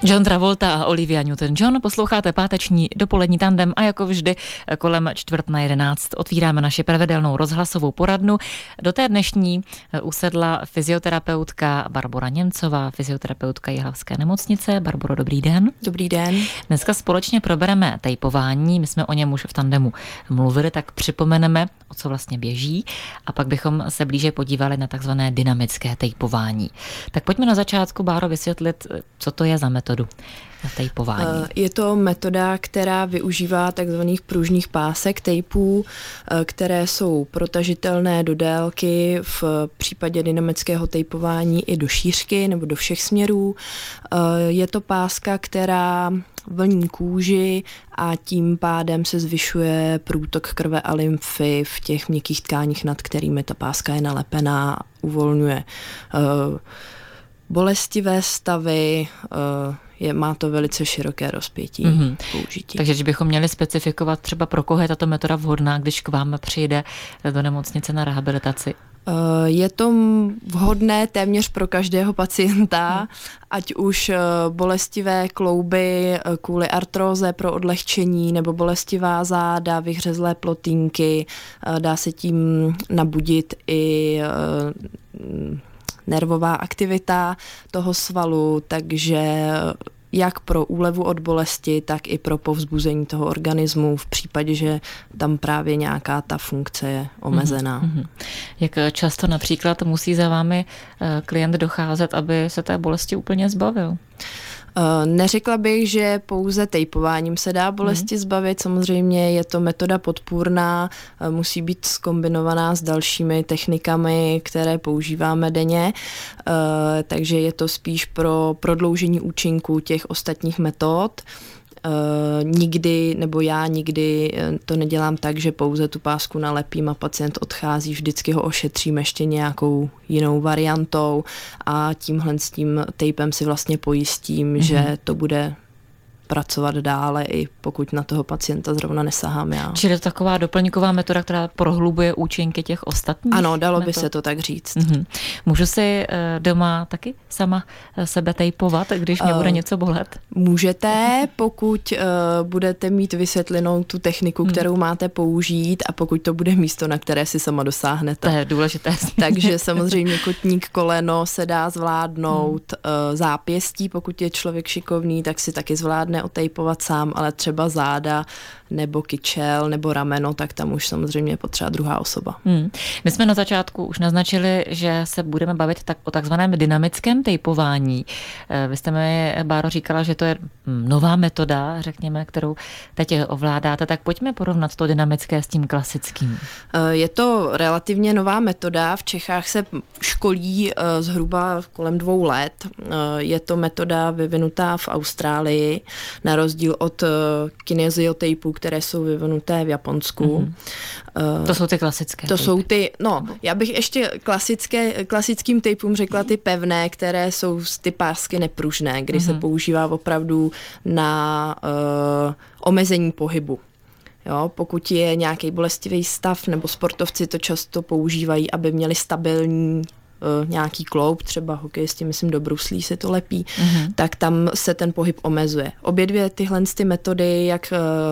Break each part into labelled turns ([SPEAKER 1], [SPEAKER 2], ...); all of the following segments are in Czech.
[SPEAKER 1] John Travolta a Olivia Newton-John. Posloucháte páteční dopolední tandem a jako vždy kolem 10:45 otvíráme naši pravidelnou rozhlasovou poradnu. Do té dnešní usedla fyzioterapeutka Barbora Němcová, fyzioterapeutka Jihlavské nemocnice. Barboro, dobrý den.
[SPEAKER 2] Dobrý den.
[SPEAKER 1] Dneska společně probereme tejpování. My jsme o něm už v tandemu mluvili, tak připomeneme, o co vlastně běží, a pak bychom se blíže podívali na takzvané dynamické tejpování. Tak pojďme na začátku, Báro, vysvětlit, co to je za metodu tejpování.
[SPEAKER 2] Je to metoda, která využívá takzvaných pružných pásek tejpů, které jsou protažitelné do délky, v případě dynamického tejpování i do šířky nebo do všech směrů. Je to páska, která vlní kůži a tím pádem se zvyšuje průtok krve a lymfy v těch měkkých tkáních, nad kterými ta páska je nalepená, uvolňuje bolestivé stavy, má to velice široké rozpětí použití.
[SPEAKER 1] Takže když bychom měli specifikovat třeba pro koho je tato metoda vhodná, když k vám přijde do nemocnice na rehabilitaci?
[SPEAKER 2] Je to vhodné téměř pro každého pacienta, ať už bolestivé klouby kvůli artróze pro odlehčení, nebo bolestivá záda, vyhřezlé plotínky. Dá se tím nabudit i nervová aktivita toho svalu, takže jak pro úlevu od bolesti, tak i pro povzbuzení toho organismu v případě, že tam právě nějaká ta funkce je omezená.
[SPEAKER 1] Jak často například musí za vámi klient docházet, aby se té bolesti úplně zbavil?
[SPEAKER 2] Neřekla bych, že pouze tejpováním se dá bolesti zbavit. Samozřejmě je to metoda podpůrná, musí být zkombinovaná s dalšími technikami, které používáme denně, takže je to spíš pro prodloužení účinku těch ostatních metod. Já nikdy to nedělám tak, že pouze tu pásku nalepím a pacient odchází, vždycky ho ošetřím ještě nějakou jinou variantou a tímhle s tím tejpem si vlastně pojistím, že to bude pracovat dále, i pokud na toho pacienta zrovna nesahám já.
[SPEAKER 1] Čili je to taková doplňková metoda, která prohlubuje účinky těch ostatních?
[SPEAKER 2] Ano, dalo by se to tak říct.
[SPEAKER 1] Můžu si doma taky sama sebe tejpovat, když mě bude něco bolet?
[SPEAKER 2] Můžete, pokud budete mít vysvětlenou tu techniku, kterou máte použít, a pokud to bude místo, na které si sama dosáhnete.
[SPEAKER 1] To je důležité.
[SPEAKER 2] Takže samozřejmě kotník, koleno se dá zvládnout, zápěstí, pokud je člověk šikovný, tak si taky zvládne otejpovat sám, ale třeba záda nebo kyčel nebo rameno, tak tam už samozřejmě je potřeba druhá osoba.
[SPEAKER 1] My jsme na začátku už naznačili, že se budeme bavit o takzvaném dynamickém tejpování. Vy jste mi, Báro, říkala, že to je nová metoda, řekněme, kterou teď ovládáte, tak pojďme porovnat to dynamické s tím klasickým.
[SPEAKER 2] Je to relativně nová metoda, v Čechách se školí zhruba kolem 2 let. Je to metoda vyvinutá v Austrálii, na rozdíl od kineziotejpů, které jsou vyvinuté v Japonsku.
[SPEAKER 1] To jsou ty klasické.
[SPEAKER 2] To jsou ty, já bych ještě klasickým tejpům řekla ty pevné, které jsou ty pásky nepružné, kdy se používá opravdu na omezení pohybu. Jo, pokud je nějaký bolestivý stav, nebo sportovci to často používají, aby měli stabilní nějaký kloub, třeba hokejisti, myslím, do bruslí se to lepí, tak tam se ten pohyb omezuje. Obě dvě tyhle metody, jak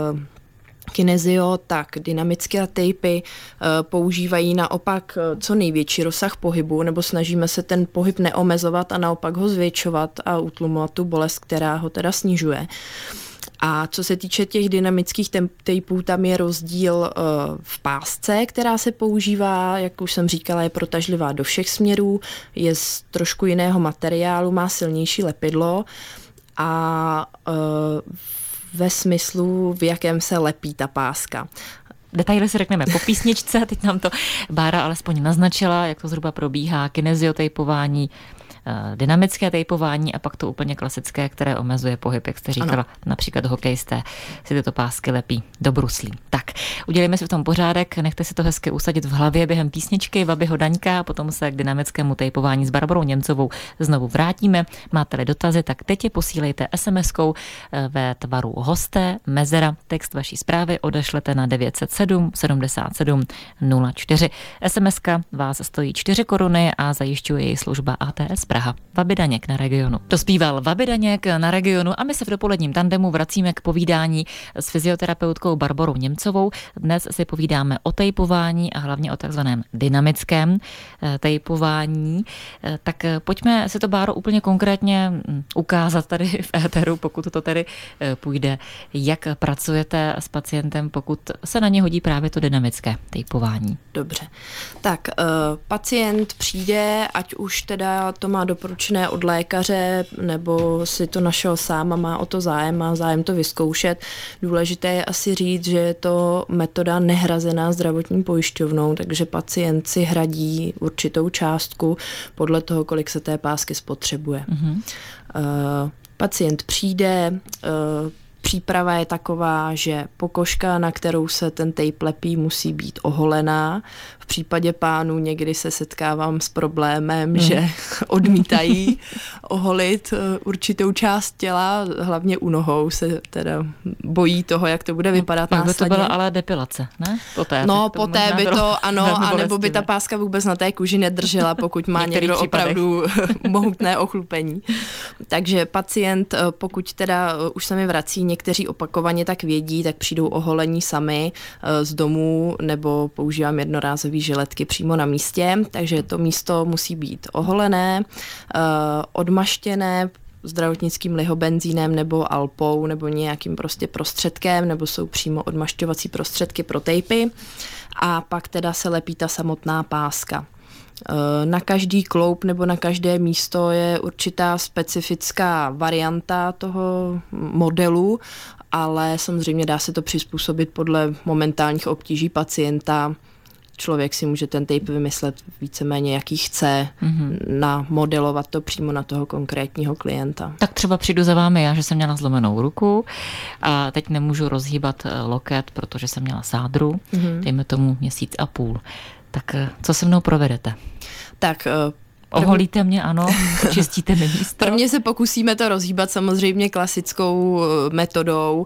[SPEAKER 2] kinezio, tak dynamické tejpy, používají naopak co největší rozsah pohybu, nebo snažíme se ten pohyb neomezovat a naopak ho zvětšovat a utlumovat tu bolest, která ho teda snižuje. A co se týče těch dynamických tejpů, tam je rozdíl v pásce, která se používá, jak už jsem říkala, je protažlivá do všech směrů, je z trošku jiného materiálu, má silnější lepidlo a ve smyslu, v jakém se lepí ta páska.
[SPEAKER 1] Detaily si řekneme po písničce, teď nám to Bára alespoň naznačila, jak to zhruba probíhá, kineziotejpování, dynamické tejpování a pak to úplně klasické, které omezuje pohyb, jak jste říkala, například hokejisté si tyto pásky lepí do bruslí. Tak, udělejme si v tom pořádek, nechte si to hezky usadit v hlavě během písničky Babiho Daňka a potom se k dynamickému tejpování s Barborou Němcovou znovu vrátíme. Máte-li dotazy, tak teď je posílejte SMS-kou ve tvaru hosté, mezera, text vaší zprávy odešlete na 907 77 04. SMS-ka vás stojí 4 koruny a zajišťuje její služba ATSP. Praha. Vaby Daněk na Regionu. To zpíval Vaby Daněk na Regionu a my se v dopoledním tandemu vracíme k povídání s fyzioterapeutkou Barborou Němcovou. Dnes si povídáme o tejpování a hlavně o takzvaném dynamickém tejpování. Tak pojďme si to, Báro, úplně konkrétně ukázat tady v éteru, pokud to tedy půjde. Jak pracujete s pacientem, pokud se na ně hodí právě to dynamické tejpování?
[SPEAKER 2] Dobře. Tak pacient přijde, ať už teda to má doporučené od lékaře, nebo si to našel sám a má o to zájem, má zájem to vyzkoušet. Důležité je asi říct, že je to metoda nehrazená zdravotní pojišťovnou, takže pacient si hradí určitou částku podle toho, kolik se té pásky spotřebuje. Pacient přijde, příprava je taková, že pokožka, na kterou se ten tejp lepí, musí být oholená. V případě pánů někdy se setkávám s problémem, že odmítají oholit určitou část těla, hlavně u nohou se teda bojí toho, jak to bude vypadat následně.
[SPEAKER 1] Pak by to byla ale depilace, ne?
[SPEAKER 2] Poté by to, ano, anebo by ta páska vůbec na té kůži nedržela, pokud má někdo opravdu mohutné ochlupení. Takže pacient, pokud teda už se mi vrací někteří opakovaně, tak vědí, tak přijdou oholení sami z domu, nebo používám jednorázové žiletky přímo na místě, takže to místo musí být oholené, odmaštěné zdravotnickým lihobenzínem nebo alpou nebo nějakým prostě prostředkem, nebo jsou přímo odmašťovací prostředky pro tejpy a pak teda se lepí ta samotná páska. Na každý kloup nebo na každé místo je určitá specifická varianta toho modelu, ale samozřejmě dá se to přizpůsobit podle momentálních obtíží pacienta. Člověk si může ten tejp vymyslet víceméně, jaký chce, namodelovat to přímo na toho konkrétního klienta.
[SPEAKER 1] Tak třeba přijdu za vámi já, že jsem měla zlomenou ruku a teď nemůžu rozhýbat loket, protože jsem měla sádru, dejme tomu 1,5 měsíce. Tak co se mnou provedete?
[SPEAKER 2] Tak
[SPEAKER 1] oholíte mě, ano, čistíte mi místo.
[SPEAKER 2] Prvně se pokusíme to rozhýbat samozřejmě klasickou metodou,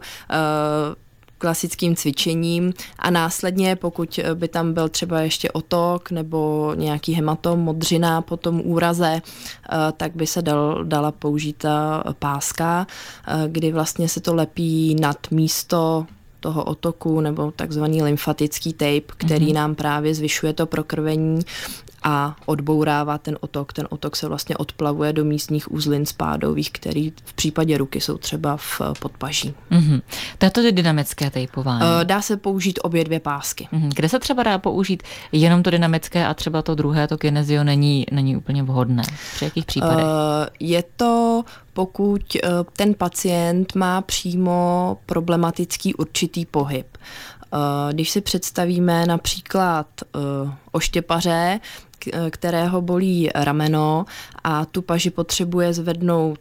[SPEAKER 2] klasickým cvičením a následně, pokud by tam byl třeba ještě otok nebo nějaký hematom, modřina po tom úraze, tak by se dala použít ta páska, kdy vlastně se to lepí nad místo toho otoku nebo takzvaný lymfatický tejp, který nám právě zvyšuje to prokrvení a odbourává ten otok. Ten otok se vlastně odplavuje do místních uzlin spádových, který v případě ruky jsou třeba v podpaží.
[SPEAKER 1] To je to dynamické tejpování.
[SPEAKER 2] Dá se použít obě dvě pásky.
[SPEAKER 1] Kde se třeba dá použít jenom to dynamické a třeba to druhé, to kinezio, není úplně vhodné? Při jakých případech?
[SPEAKER 2] Je to, pokud ten pacient má přímo problematický určitý pohyb. Když si představíme například oštěpaře, kterého bolí rameno a tu paži potřebuje zvednout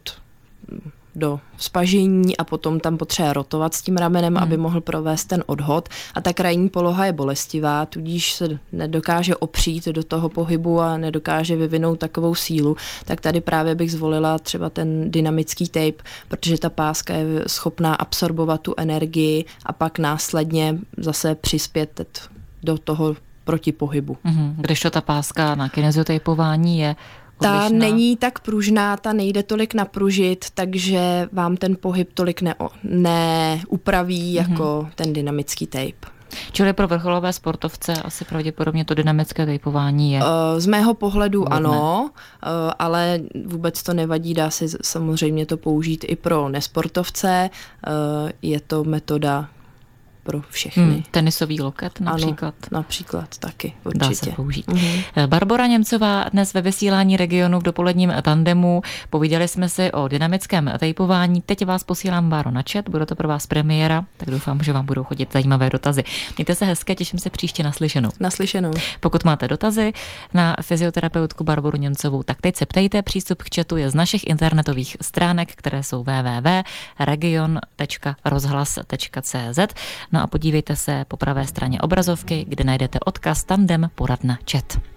[SPEAKER 2] do spažení a potom tam potřebuje rotovat s tím ramenem, aby mohl provést ten odhod. A ta krajní poloha je bolestivá, tudíž se nedokáže opřít do toho pohybu a nedokáže vyvinout takovou sílu. Tak tady právě bych zvolila třeba ten dynamický tape, protože ta páska je schopná absorbovat tu energii a pak následně zase přispět do toho protipohybu.
[SPEAKER 1] Kdežto ta páska na kineziotejpování je odlišná.
[SPEAKER 2] Ta není tak pružná, ta nejde tolik napružit, takže vám ten pohyb tolik neupraví jako ten dynamický tape.
[SPEAKER 1] Čili pro vrcholové sportovce asi pravděpodobně to dynamické tejpování je?
[SPEAKER 2] Z mého pohledu vhodné. Ano, ale vůbec to nevadí, dá se samozřejmě to použít i pro nesportovce. Je to metoda pro všechny.
[SPEAKER 1] Tenisový loket například?
[SPEAKER 2] Ano, například taky, určitě.
[SPEAKER 1] Dá se použít. Barbora Němcová dnes ve vysílání Regionu v dopoledním tandemu. Povídali jsme si o dynamickém tejpování. Teď vás posílám, Báro, na chat. Bude to pro vás premiéra, tak doufám, že vám budou chodit zajímavé dotazy. Mějte se hezké, těším se příště naslyšenou.
[SPEAKER 2] Naslyšenou.
[SPEAKER 1] Pokud máte dotazy na fyzioterapeutku Barboru Němcovou, tak teď se ptejte. Přístup k chatu je z našich internetových stránek, které jsou www.region.rozhlas.cz. No a podívejte se po pravé straně obrazovky, kde najdete odkaz Tandem poradna chat.